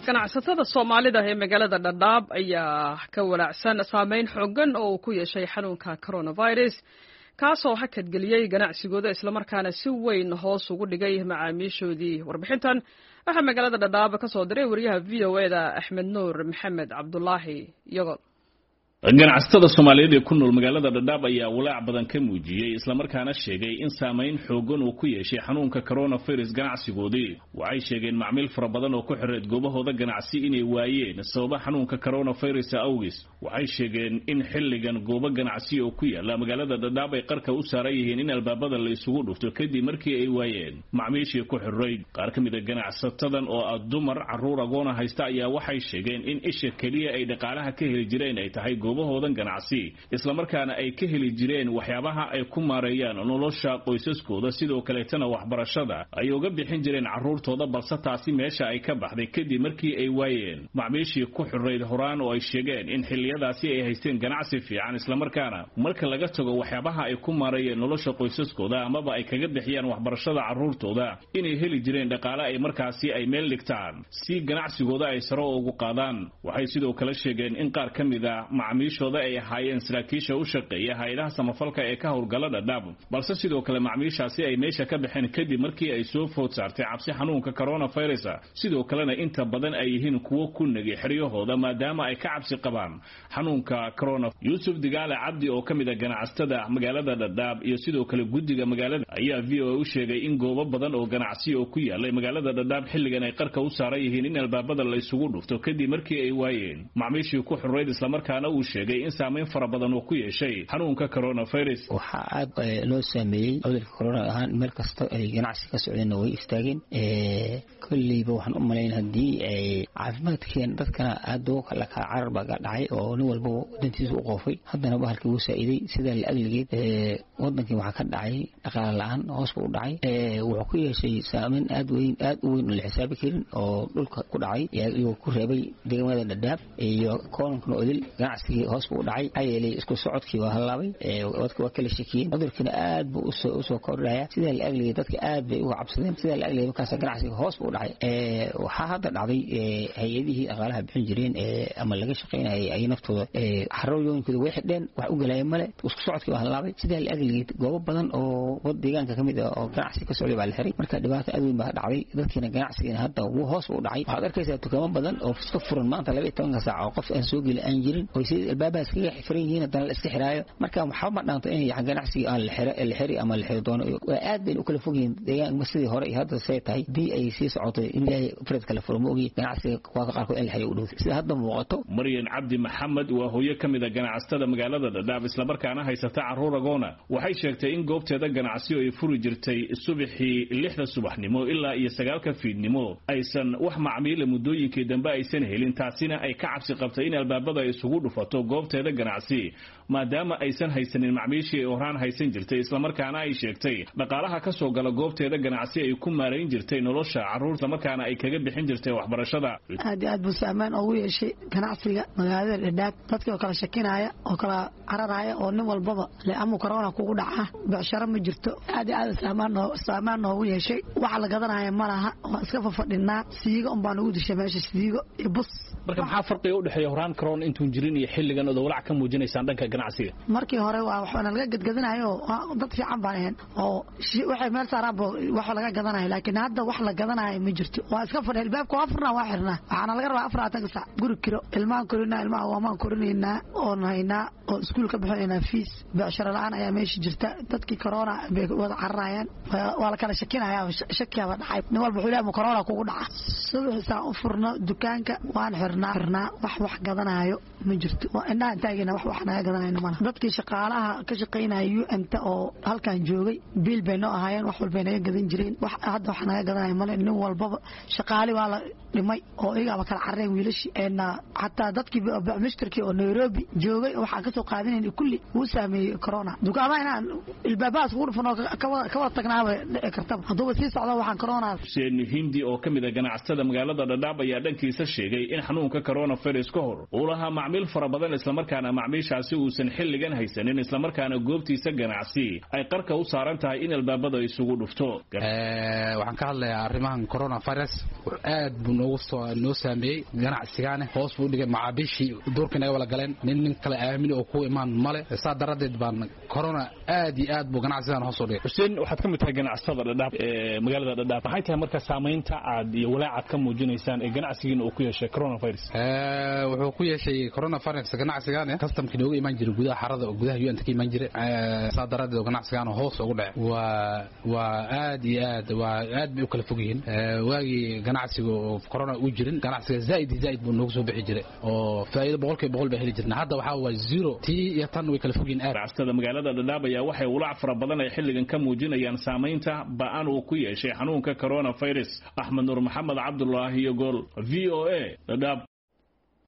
ganacsatada Soomaalida ee magaalada Dadaab ayaa ka walaacsan saameyn xooggan oo ku yeeshay xanuunka coronavirus kaasoo hakad geliyay ganacsigooda isla markaana si weyn hoos ugu dhigay macaamiishoodii warbixintan waxa magaalada Dadaab ka soo diray wariyaha VOA-da Axmed Nuur Maxamed Cabdullaahi Yagol ganacsatada Soomaaliyeed ee ku nool magaalada Dadaab ayaa walaac badan ka muujiyay isla markaana sheegay in saameyn xooggan uu ku yeeshay xanuunka coronavirus ganacsigoodii waxay sheegeen macmiil fara badan oo ku xireed goobahooda ganacsi inay waayeen sabab xanuunka coronavirus awgis waxay sheegeen in xilligan goobo ganacsi oo ku yaala magaalada Dadaab ay qarka u saaran yihiin in albaabada la isugu dhufto kadib markii ay waayeen macmiishii ku xireed qaar ka mid ah ganacsatadan oo dumar caruur agoon haysta ayaa waxay sheegeen in isha kaliya ay dhaqaalaha ka heli jireen ay tahay hoodan ganacsi isla markaana ay ka heli jireen waxyaabaha ay ku maareeyaan nolosha qoysaskooda sidoo kale tan waxbarashada ay uga bixin jireen caruurtooda balse taasi meesha ay ka baxday kadib markii ay waayeen macmiishii ku xireed horaan oo ay sheegeen in xilliyadaasi ay haysteen ganacsi fiican isla markaana marka laga tago waxyaabaha ay ku maareeyeen nolosha qoysaskooda amaba ay kaga bixiyaan waxbarashada caruurtooda inay heli jireen dhaqaale ay markaasi ay meel dhigtaan si ganacsigooda ay saro ugu qaadaan waxay sidoo kale sheegeen in qaar ka mid ah macmiishooda ay ahaayeen saraakiisha u shaqeeya hay'adaha samafalka ee ka howlgala Dadaab balse sidoo kale macmiishaasi ay meesha ka baxeen kadib markii ay soo food saartay cabsi xanuunka coronavirus sidoo kalena inta badan ay yihiin kuwo ku nagi xiriyahooda maadaama ay ka cabsi qabaan xanuunka corona Yusuf Digaale Cabdi oo ka mid ah ganacsatada magaalada Dadaab iyo sidoo kale guddiga magaalada ayaa VOA u sheegay in goobo badan oo ganacsi oo ku yaala magaalada Dadaab xilligan ay qarka u saaran yihiin in albaabada la isugu dhufto kadib markii ay waayeen macmiishii ku xireed isla markaana uu sheegay in saameyn fara badan oo ku yeeshay xanuunka coronavirus waxa aad loo saameeyay cudurka corona ahaan meel kasta ay ganacsi ka socdeen way istaageen kulliba waxaan u maleeynaa hadii ay caafimaadkeen dadkana aad uga kala carar baa dhacay oo nin walba wadantiisa u qoofay haddana bahalkii uu saaciday sida la agligeed wadankii waxa ka dhacay dhaqaale la'aan hoos u dhacay wuxuu ku yeeshay saameyn aad u weyn oo la xisaabi karin oo dhulka ku dhacay iyo ku reebay deegaamada Dadaab iyo koonkana odil ganacsiga hoos u dhacay ayay isku socodkii waa halaabay wadka waa kala shakiyeen cudurkina aad buu u soo kordhaya sida la agligeed dadka aad bay uga cabsadeen sida la agligeed markaas ganacsiga hoos u dhacay waxa hadda dhacday hay'adihii dhaqaalaha bixin jireen ama laga shaqeynayay ay naftooda xarooyinkooda way xidheen wax u galay male isku socodkii waa halaabay sida la agligeed goobo badan oo wad deegaanka kamid ah oo ganacsi ka socday baa la xiray marka dhibaato aad weyn baa dhacday dadkina ganacsiga hadda wuu hoos u dhacay waxaad arkaysaa dukaamo badan oo iska furan maanta 12 saac oo qof aan soo gali aan jirin oo sidii albaabada iskaga xiran yihiin hadana la iska xiraayo marka waxa ma dhaanto in yahay ganacsiga aan la xiri ama la xiri doono aad bay u kala fogeen deegaanka sidii hore iyo hadda say tahay bi ay si socotay in ilaahay fred kala furmo ogi ganacsiga waa qaarkood in la xiri u dhow sida hadda muuqato Maryan Cabdi Maxamed waa hooyo kamid ah ganacsatada magaalada Dadaab isla markaana haysata caruur agoona waxay sheegtay in goobteeda ganacsi ay furi jirtay subaxii 6 subaxnimo ilaa iyo 9 fiidnimo aysan wax macmiil muddooyinkii dambe aysan helin taasina ay ka cabsi qabtay in albaabada ay isugu dhufato goobteeda ganacsi maadaama aysan haysanin macmiishii horaan haysan jirtay isla markaana ay sheegtay dhaqaalaha ka soo gala goobteeda ganacsi ay ku maareyn jirtay nolosha caruurta markaana ay kaga bixin jirtay waxbarashada aad buu saameyn ugu yeeshay ganacsiga magaalada Dadaab dadka kala shakinaya oo kala cararaya oo nin walbaba le ama corona kugu dhaca bacsharo ma jirto aad saameyn ugu yeeshay waxa la gadanaya malaha oo iska fafadhinaa siiga baan ugu dishay meesha siiga iyo bus marka maxaa farqiga u dhaxeeya horaan corona intuu jirin iyo xilligan oo walaac ka muujinaysan dhanka ganacsiga markii hore waxaan laga gadgadanayo dad fiican baan ahayn oo waxay meel saaraan wax laga gadanayo laakiin hadda wax la gadanayo ma jirto waa iska fadhil baabka waa furnaa waa xirnaa waxaana laga rabaa 4 saac guri kiro ilmaan korina ilmaha waan korinayna oo haynaa oo iskuul ka bixinayna fees bacsharo la'aan ayaa meesha jirta dadkii corona bay wada cararayaan waa la kala shakinayaa shakiya dhacay nin walba wuxuu leeyahay corona kugu dhaca subaxii u furno dukaanka waan xirnaa wax gadanayo ma jirto waa inaan taagina wax naga gadanayna ma dadkii shaqaalaha ka shaqeynaya UNta oo halkan joogay biil bay noo ahaayeen wax walba naga gadan jireen hadda wax naga gadanay male nin walba shaqaali waa la dhimay oo iyaga kala carreen wiilashi hatta dadkii bacmishtarkii oo Nairobi joogay waxa ka soo soo qaadinayn kulli uu saameeyay corona dukaamaha inaan ilbaabaas ugu dhufano ka wada tagnaaba dhici kartaba hadduu sii socdo waxaan corona Hussein Hindi oo kamid ah ganacsatada magaalada Dadaab ayaa dhankiisa sheegay in xanuunka coronavirus ka hor uu lahaa macmiil fara badan isla markaana macmiishaasi uusan xilligan haysanin isla markaana goobtiisa ganacsi ay qarka u saaran tahay in albaabada isugu dhufto waxaan ka hadlayaa arrimahan coronavirus aad buu noo saameeyay ganacsigaana hoos buu dhigay macaamiishii duurka naga wala galeen nin kale aamin oo ku imaan male saa daradeed baan corona aad iyo aad buu ganacsigan hoos u dhigay Hussein waxaad ka mid tahay ganacsatada Dadaab magaalada Dadaab maxay tahay marka saameynta aad iyo walaaca ka muujinaysaan ee ganacsigiina uu ku yeeshay coronavirus wuxuu ku yeeshay coronavirus ganacsigaana customkii nooga imaan jiray gudaha xarada oo gudaha UN ka imaan jiray saa daradeed oo ganacsigaana hoos ugu dhacay waa aad iyo aad bay u kala fog yihiin waagi ganacsiga oo corona uu jirin ganacsiga zaid buu noogu soo bixi jiray oo faa'iido 100% ba heli jirnaa hadda waxa waa zero tii iyo tan way kala fog yihiin ganacsatada magaalada Dadaab ayaa waxay walaac fara badan ay xilligan ka muujinayaan saameynta ba'an uu ku yeeshay xanuunka coronavirus Axmed Nur Maxamed Cabdullaahi iyo Gol VOA Dadaab